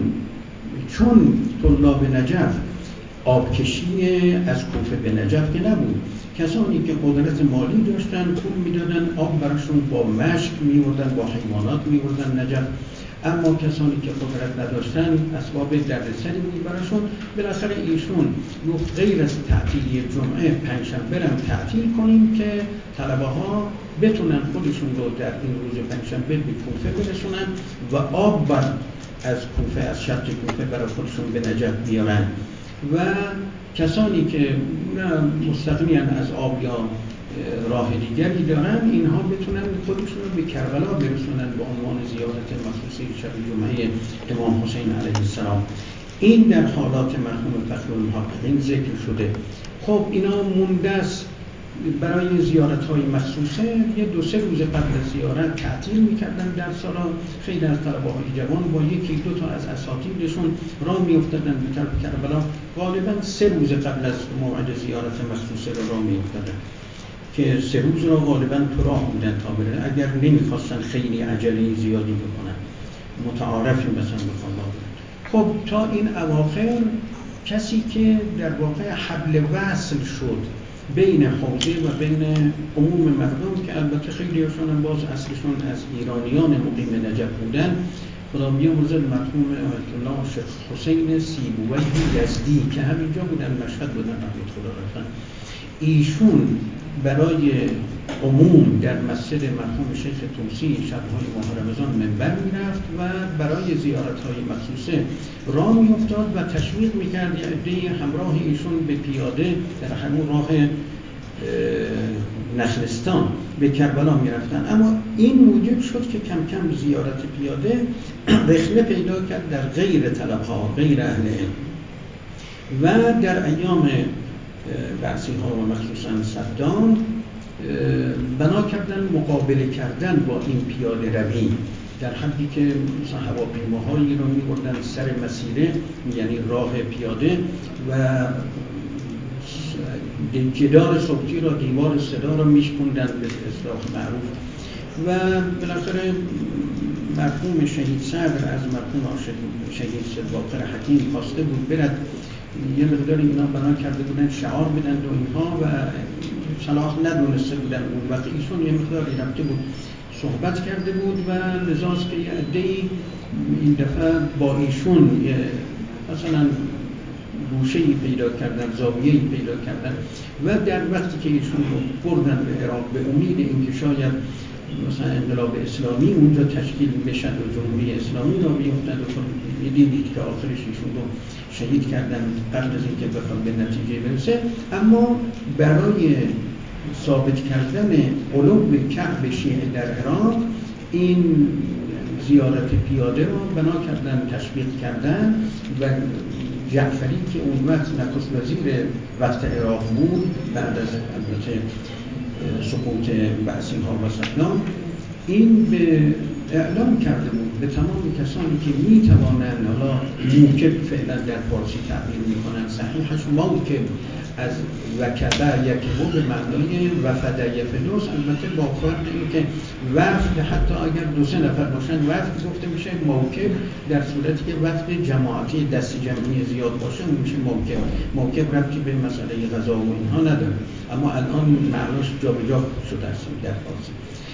Speaker 1: چون طلاب نجف آبکشی از کوفه به نجف که نبود، کسانی که قدرت مالی داشتن پول میدادن، آب براشون با مشک میوردن، با حیوانات میوردن نجف. اما کسانی که قدرت نداشتن اسباب دردسری بود براشون. بالاخره ایشون گفت غیر از تعطیلی جمعه پنجشنبه هم تعطیل کنیم که طلبه ها بتونن خودشون رو در این روز پنجشنبه به کوفه برسونن و آب از کوفه، از شط کوفه برای خودشون به نجف بیارن و کسانی که مستغنی از آب یا راه دیگری دارن اینها بتونن خودشون رو به کربلا برسونن به عنوان زیارت مخصوصی شب جمعه امام حسین علیه السلام. این در حالات مرحوم فخرالمحققین ذکر شده. خب اینا مونده است برای زیارت‌های مخصوصه. یه 2-3 روز قبل از زیارت تعطیل می‌کردن درس‌ها را. خیلی از طلبه‌های جوان با 1-2 تا از اساتیدشون راه می‌افتادن به طرف کربلا. غالباً 3 روز قبل از موعد زیارت مخصوصه راه می‌افتادن که 3 روز را غالباً تو راه بودن تا برن، اگر نمی‌خواستن خیلی عجله زیادی بکنن، متعارفی مثلا بخوام. خب تا این اواخر کسی که در واقع حبل وصل شد بین حوزه و بین عموم مردم که البته خیلی هاشون هم باز اصلشون از ایرانیان مقیم نجف بودن، خدا بیامرزد مرحوم آیت الله شیخ حسین سیبویه یزدی که همینجا بودن، مشهد بودن، رحمت خدا رفتن. ایشون برای عموم در مسجد مرحوم شیخ طوسی شب‌های ماه رمضان منبر میرفت و برای زیارت‌های مخصوصه راه میافتاد و تشویق میکرد یه عده‌ای همراه ایشون به پیاده در همون راه نخلستان به کربلا میرفتن. اما این موجب شد که کم کم زیارت پیاده رخنه پیدا کرد در غیر طلبها، غیر اهل علم. و در ایام بعثی ها و مخصوصا صدام بنا کردن مقابله کردن با این پیاده روی، در حدی که مثلا هواپیماهایی رو می‌بردن سر مسیره، یعنی راه پیاده، و جدار صوتی را، دیوار صدا را میشکوندن به اصطلاح معروف. و بالاخره مرحوم شهید صدر از مرحوم شهید صدباقر حکیم خواسته بود برد یه مقدار اینا بنا کرده بودن شعار بدن و اینها و صلاح ندونسته بودن اون وقت. ایشون یه مقداری رفته بود صحبت کرده بود و لذاست که یه عده‌ای این دفعه با ایشون مثلا گوشه‌ای پیدا کردن، زاویه‌ای پیدا کردن و در وقتی که ایشون رو بردن به عراق به امید اینکه شاید مثلا انقلاب اسلامی اونجا تشکیل بشد و جمهوری اسلامی را بیفتد و دیدید که آخرش ایشون رو شهید کردن قبل از اینکه بخواد به نتیجه برسه. اما برای ثابت کردن علو کعب شیعه در عراق این زیارت پیاده را بنا کردن، تشویق کردن و جعفری که اون وقت نخست وزیر وقت عراق بود بعد از البته سقوط بعثی ها و صدام، این به اعلام کرده بود به تمام کسانی که میتوانند، حالا موکب فعلا در فارسی تعبیر میکنن، صحیحش موکب از وکبه یکبو به معنای وفده یفدوس، البته با فرق این که وفد حتی اگر 2-3 نفر باشن وفد گفته میشه موکب، در صورتی که وفد جماعتی دستی جمعی زیاد باشه اون میشه موکب. موکب ربطی به مسئله غذا و اینها نداره، اما الان معناش جابجا شده است در فارسی.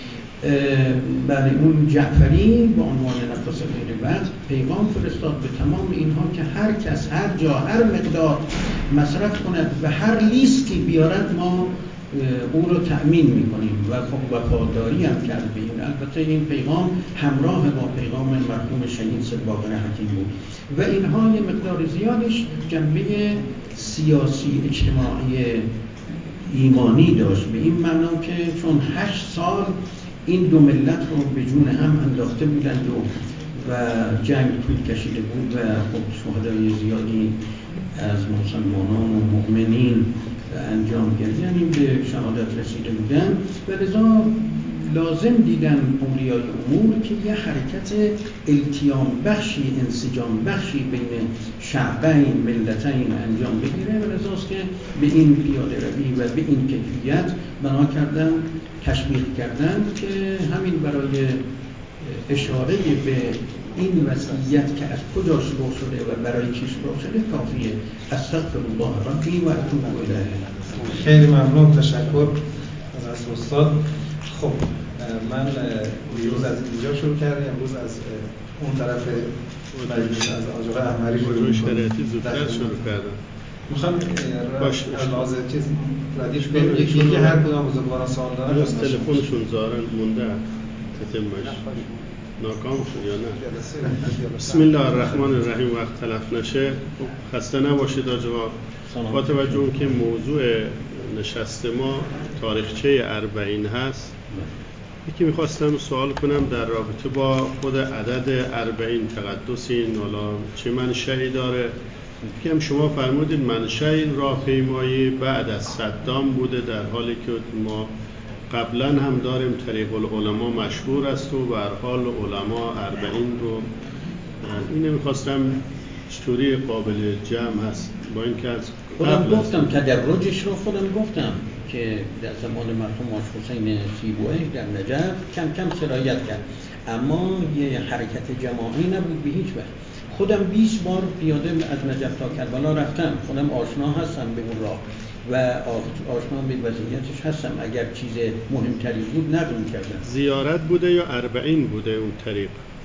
Speaker 1: بله، اون جعفری با عنوان نفس غیر وقت پیغام فرستاد به تمام اینها که هر کس هر جا هر مقدار مصرف کند و هر لیستی بیارد ما او رو تأمین میکنیم و خب وفاداری هم کرد به این. البته این پیغام همراه با پیغام مرحوم شهید سیدباقر حکیم بود و اینها یه مقدار زیادش جنبه سیاسی اجتماعی ایمانی داشت، به این معنا که چون 8 سال این دو ملت رو به جون هم انداخته بودند و جنگ طول کشیده بود و خب شهدای زیادی از مسلمانان و مؤمنین انجام گرفت، یعنی به شهادت رسیده بودن و لذا لازم دیدن اولیای امور که یه حرکت التیام بخشی، انسجام بخشی بین شعبین ملتین انجام بگیره و لذاست که به این پیاده روی و به این کیفیت بنا کردن، تشویق کردن که همین برای اشاره به این وصیت که از کجا شروع شده و برای چی شروع شده کافیه. استغفر الله ربی و اتوب الیه.
Speaker 2: خیلی ممنون، تشکر از استاد. خب من امروز از اینجا شروع کردم، امروز از اون طرف مجلس از آجاق احمری شروع
Speaker 3: شرایطی زودتر شروع کردم.
Speaker 2: میخوام از لحاظ چیز ردیف کنم، یکی هر کدام بزرگواران سوال دارن.
Speaker 3: روز تلفنشون ظاهرا مونده تتمش ناکام شد یا نه؟ بسم الله الرحمن الرحیم. وقت تلف نشه، خسته نباشید آجاقا. با توجه اون که موضوع نشست ما تاریخچه 40 هست، یکی میخواستم سوال کنم در رابطه با خود عدد 40 تقدس این، حالا چه منشأی داره؟ که هم شما فرمودید منشأ این راهپیمایی بعد از صدام بوده، در حالی که ما قبلا هم داریم طریق العلماء مشهور است و به هر حال علما 40 رو اینو میخواستم چطوری قابل جمع هست با این که از
Speaker 1: خودم گفتم تدرجش رو خودم گفتم که در زمان مرحوم حاج حسین سیبویه در نجف کم کم سرایت کرد، اما یه حرکت جماعی نبود به هیچ وجه. خودم 20 بار پیاده از نجف تا کربلا رفتم، خودم آشنا هستم به اون راه و آشنا به وضعیتش هستم. اگر چیز مهمتری بود نقل کردم.
Speaker 3: زیارت بوده یا 40 بوده اون طریق؟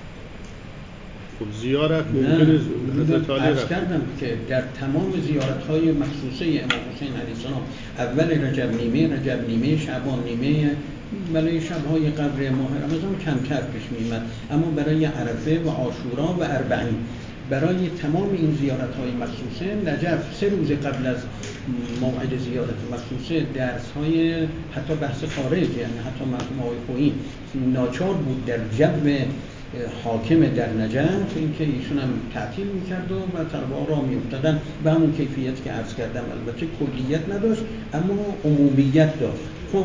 Speaker 3: خب زیارت ممکنه حضرت علی رفت.
Speaker 1: کردم که در تمام زیارت‌های مخصوصه امام حسین علیه السلام، اول رجب، نیمه رجب، نیمه شعبان، نیمه برای شب‌های قبل ماه رمضان کمتر پیش می‌آمد، اما برای عرفه و عاشورا و 40 برای تمام این زیارت‌های مخصوصه نجف 3 روز قبل از موعد زیارت مخصوصه درس‌های حتی بحث خارج، یعنی حتی مرحوم آقای خویی ناچار بود در جو حاکم در نجف اینکه ایشون هم تعطیل می‌کرد و طلبه‌ها را می‌افتادن به همون کیفیت که عرض کردم. البته کلیت نداشت اما عمومیت داشت. خب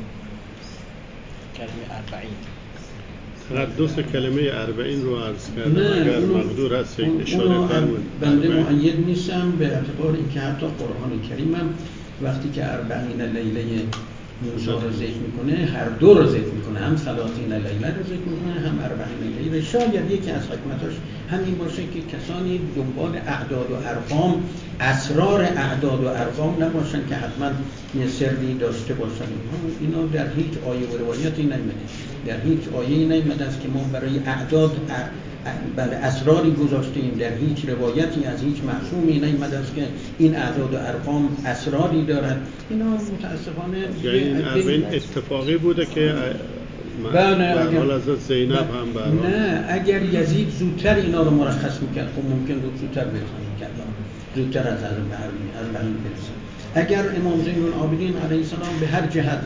Speaker 3: کلمه 40 تقدس کلمه 40 رو عرض کردم، اگر مقدور هست یک اشاره فرمایید.
Speaker 1: بنده مؤید نیستم به اعتبار اینکه حتی قرآن کریم هم وقتی که 40 لیله موسی رو ذکر میکنه هر دو رو ذکر میکنه، هم 30 لیله رو ذکر میکنه هم 40 لیله. شاید یکی از حکمتاش همین باشه که کسانی دنبال اعداد و ارقام، اسرار اعداد و ارقام نباشن که حتما یه سری داشته باشن. اینا در هیچ آیه و روایتی نیامده، در هیچ آیه‌ای نیامده است که ما برای اعداد اسراری گذاشتیم، در هیچ روایتی از هیچ معصومی نیامده است که این اعداد و ارقام اسراری دارد. اینا متاسفانه
Speaker 3: یعنی این 40 اتفاقی بوده که
Speaker 1: بله،
Speaker 3: حال حضرت زینب هم برای
Speaker 1: نه اگر یزید زودتر اینا رو مرخص میکرد خب ممکن بود زودتر برسن کرد، زودتر از 40 برسن. اگر امام زین العابدین علیه السلام به هر جهت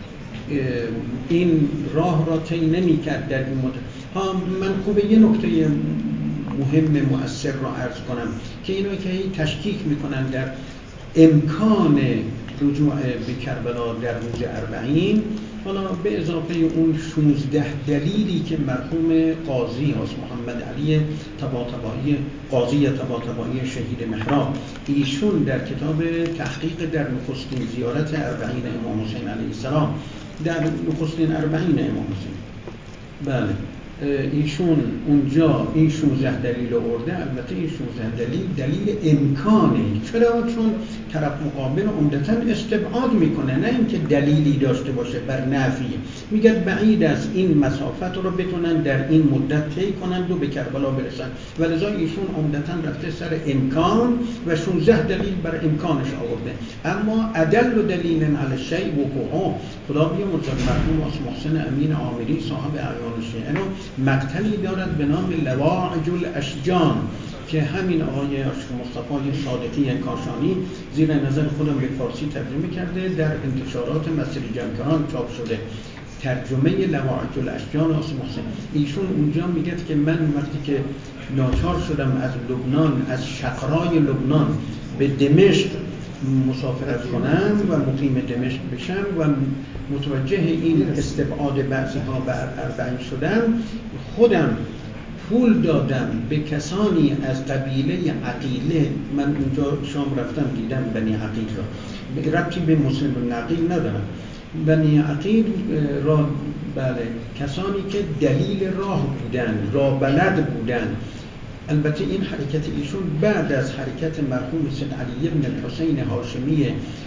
Speaker 1: این راه را طی نمی‌کرد در این مدت. من خوبه یه نکته مهم مؤثر را عرض کنم که اینا که تشکیک میکنن در امکان رجوع به کربلا در روز 40 حالا به اضافه اون 16 دلیلی که مرحوم قاضی محمد علی طباطبایی قاضی طباطبایی شهید محراب ایشون در کتاب تحقیق در نخستین زیارت 40 امام حسین علیه السلام، در نخستین 40 امام حسین، بله، ایشون اونجا این 16 دلیل آورده. البته این 16 دلیل امکانه. چرا؟ چون طرف مقابل عمدتاً استبعاد میکنه، نه اینکه دلیلی داشته باشه بر نفی. میگه بعید از این مسافت رو بتونن در این مدت طی کنند و به کربلا برسن، ولذا ایشون عمدتاً رفته سر امکان و 16 دلیل بر امکانش آورده. اما ادل و دلیل علی الشیء وقوعه. خدا بیامرزد مرحوم محسن امین عامری صاحب اعیان شیعه مقتلی دارد به نام لواعج الاشجان که همین آقای مصطفی صادقی کاشانی زیر نظر خودم به فارسی ترجمه کرده، در انتشارات مسیر جمکران چاپ شده. ترجمه لواعج الاشجان محسن. ایشون اونجا میگه که من وقتی که ناچار شدم از لبنان، از شقرای لبنان به دمشق مسافرت کنم و مقیم دمشق بشم و متوجه این استبعاد بعضی ها بر 40 شدم، خودم پول دادم به کسانی از قبیله عقیله. من اونجا شام رفتم دیدم بنی عقیل را، ربطی به مسلم العقیل ندارم. بنی عقیل را، بله، کسانی که دلیل راه بودن، راه بلد بودن. البته این حرکت ایشون بعد از حرکت مرحوم سید علی بن الحسین هاشمی،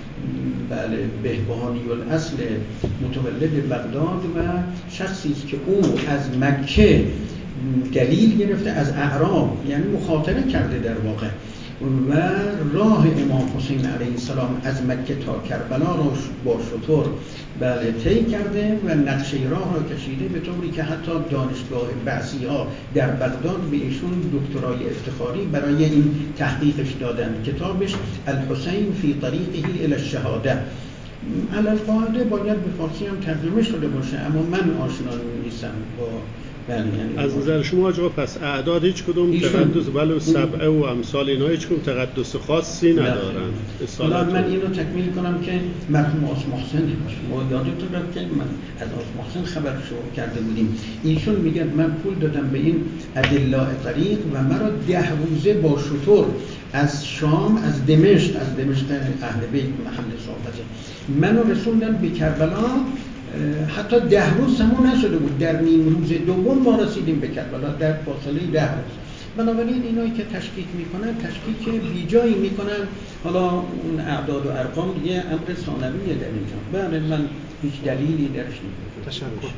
Speaker 1: بله، بهبهانی الاصل متولد بغداد و شخصی است که او از مکه دلیل گرفته، از اعراب، یعنی مخاطره کرده در واقع، و راه امام حسین علیه السلام از مکه تا کربلا را با شتر، بله، طی کرده و نقشه راه را کشیده، به طوری که حتی دانشگاه بعثی‌ها در بغداد به ایشون دکترای افتخاری برای این تحقیقش دادن. کتابش الحسین فی طریقه الی الشهاده. علی القاعده باید به فارسی هم ترجمه شده باشه، اما من آشنا نیستم با، بله، یعنی
Speaker 3: از نظر شما آقا پس اعداد هیچ کدوم تقدس، بله، سبعه و امثال اینا هیچ کدوم تقدس خاصی ندارن.
Speaker 1: حالا من اینو تکمیل کنم که مرحوم محسن، ما یادتون رفت که من از محسن خبر شروع کرده بودیم. ایشون میگه من پول دادم به این ادلاء طریق و مرا 10 روزه با شتر از شام، از دمشق اهل بیت محل صحبته، منو رسوندن به کربلا. حتی 10 روز تمام نشده بود، در نیم روز دوم ما رسیدیم به کربلا در فاصله 10 روز. بنابراین اینایی که تشکیک میکنن تشکیک بیجایی میکنن. حالا اون اعداد و ارقام دیگه امر ثانویه در اینجا. بله، من هیچ دلیلی درش نمی‌بینم.
Speaker 2: تشکر.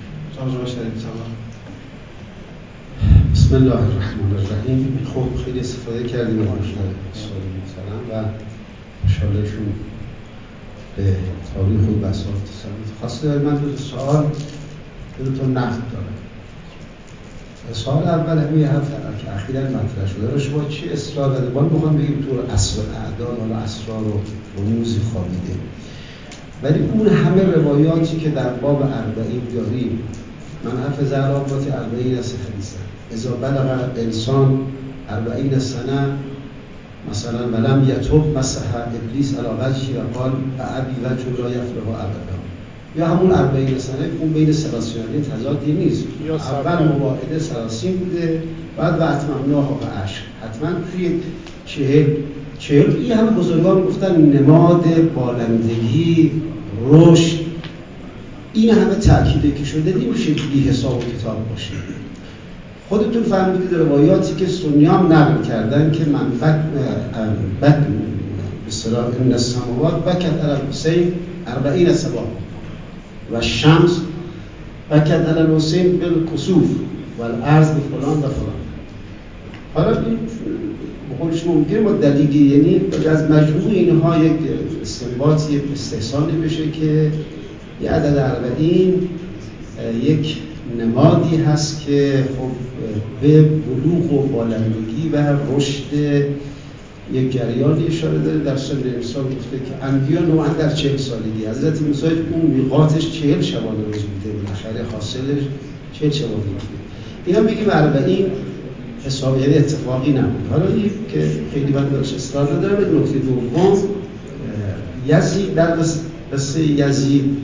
Speaker 4: بسم الله الرحمن الرحیم. خب خیلی استفاده کردیم از سوال محترم و انشاءاللهشون به تاریخ و بساط خاصی داریم. من دو سوال، دو تا نقد دارم. سوال اول همین حرف که اخیراً مطرح شده را شما چه اصرار داده؟ ما میخوام بگیم تو اصل اعداد حالا اسرار و رموزی خوابیده، ولی اون همه روایاتی که در باب 40 داریم، من حفظ علامات 40 حدیثا اذا بلغ انسان 40 سنه مثلا ولم یتوب مسح ابلیس علی وجهه و قال ابی وجه لا یفلح ابدا، یا همون 40 سنه اون بین 30 تضادی نیست. اول مواعده 30 بوده، بعد و اتممناها به عشر، حتما توی 40 این همه بزرگان گفتن نماد بالندگی، رشد، این همه تأکیده که شده نمیشه بی حساب و کتاب باشه. خودتون فهمیدید روایاتی که سنیان نقل کردن که من به اصطلاح ان السماوات بکت علی الحسین 40 صباح و شمس بکت علی الحسین بالکسوف و الارض فلان و فلان. حالا این بقول شما میگیم با دلیلی، یعنی از مجموع اینها یک استنباطی استحسانی بشه که یه عدد 40 یک نمادی هست که خب به بلوغ و بالندگی و رشد یک جریانی اشاره داره. در سن انسان گفته که انبیا نوعا در 40 سالگی، حضرت موسی اون میقاتش 40 شبانه روز بوده، بالاخره حاصلش 40 شبانه روز بوده. اینا میگیم 40 حسابی اتفاقی نبود. حالا این که خیلی من داشت اصرار دارم. نکته دوم، یزید در قصه یزید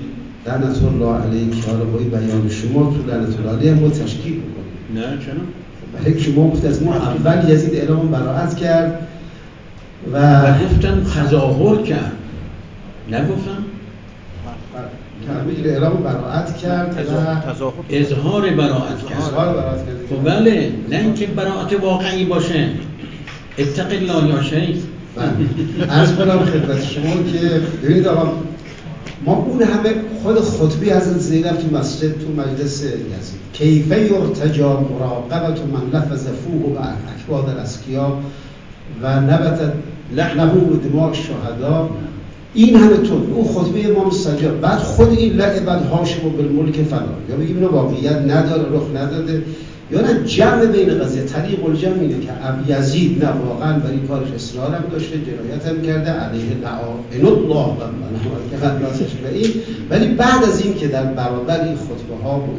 Speaker 4: لعنت الله علیک، حالا با این بیان شما تو لعنت الله علیه ما تشکیل بکنیم.
Speaker 1: نه چرا؟
Speaker 4: برای شما گفت از ما اول یزید اعلام براءت کرد و
Speaker 1: گفتم تظاهر کرد، نگفتم
Speaker 4: کلمه اعلام براءت کرد و
Speaker 1: اظهار براءت کرد. خب بله، نه اینکه براءت واقعی باشه. اتق الله یا شیخ.
Speaker 4: عرض کنم خدمت شما که ببینید آقا، ما اون همه خود خطبه حضرت زینب تو مسجد تو مجلس یزید، کیف یرتجا مراقبت من لفظ فوق و اکباد الاسکیا و نبتت لحنه و دماء الشهدا، این همه تون اون خطبه امام سجاد، بعد خود این لعبت هاشم و بالملک فلان، یا بگیم اینو واقعیت نداره، رخ نداده، یا نه جمع بین قضیه. طریق الجمع اینه که یزید نه واقعا برای کارش اصرار هم داشته، جنایت هم کرده، علیه لعائن الله و ملائکته و این، ولی بعد از این که در برابر این خطبه ها و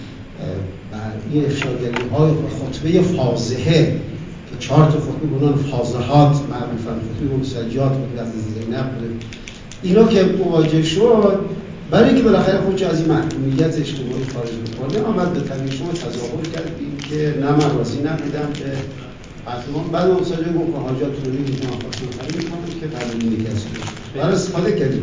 Speaker 4: این افشاگری های خطبه فاضحه که 4 تا خطبه بودن فاضحات معروفن، خطبه مسجات بود، از زینب بود، اینا که مواجه شد، برای اینکه بالاخره خودش از این محکومیت اجتماعی خارج بکنه، آمد به طبیعی شما تظاهر کردیم که نه من راضی نبودم که حتما بعد اون سجا گفت که حاجات رو بگید ما خواستم خرید میکنم که معلوم نیست برای استفاده کردیم.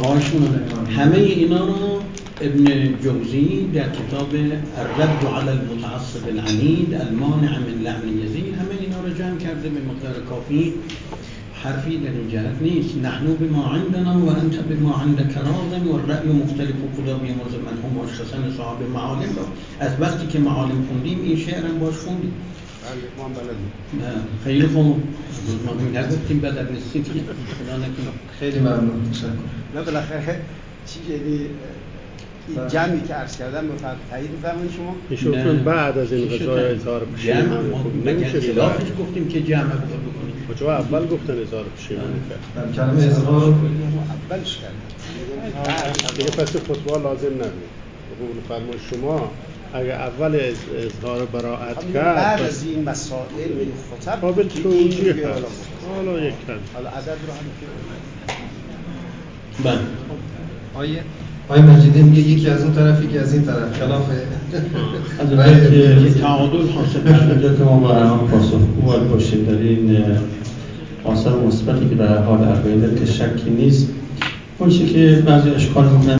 Speaker 1: همه اینا رو ابن جوزی در کتاب الرد علی المتعصب العنید المانع من لعن یزید همه اینا رو جمع کرده به مقدار کافی. حرفی در این جهت نیست. نحن بما عندنا و انت بما عندك راض و الرأی مختلف و خدا بیامرز من هم مشخصا صاحب معالم رو از وقتی که معالم خوندیم این شعر هم باش خوندیم.
Speaker 4: ما هم بلدیم.
Speaker 1: خیلی خوب. ما نگفتیم بلد نیستیم.
Speaker 2: خیلی ممنون، تشکر.
Speaker 5: نه بالاخره چی یعنی این جمعی که عرض کردم بفرد تایید بفرمایید شما؟
Speaker 3: ایشون بعد از این قضای اظهار پشیمانی
Speaker 1: جمع مگر خلافش گفتیم که جمع بکنیم.
Speaker 3: کجا اول گفتن اظهار پشیمانی کرد؟
Speaker 2: کلمه اظهار
Speaker 5: اولش کردم.
Speaker 3: دیگه پس خطبه لازم نبود. قبول فرمای شما اگه اول اظهار براءت کرد
Speaker 5: بعد از این مسائل خطب
Speaker 3: قابل توجیه هست. حالا یک کلمه
Speaker 5: حالا عدد رو هم که
Speaker 1: بله.
Speaker 2: آقای مجیدی میگه یکی از اون طرف یکی از این طرف خلاف
Speaker 1: از اینکه تعادل حاصل
Speaker 6: بشه که ما با هم پاسخگو باید باشیم در این آثار مثبتی که در حال ارائه داره که شکی نیست. اون چیزی که بعضی اشکال می‌کنن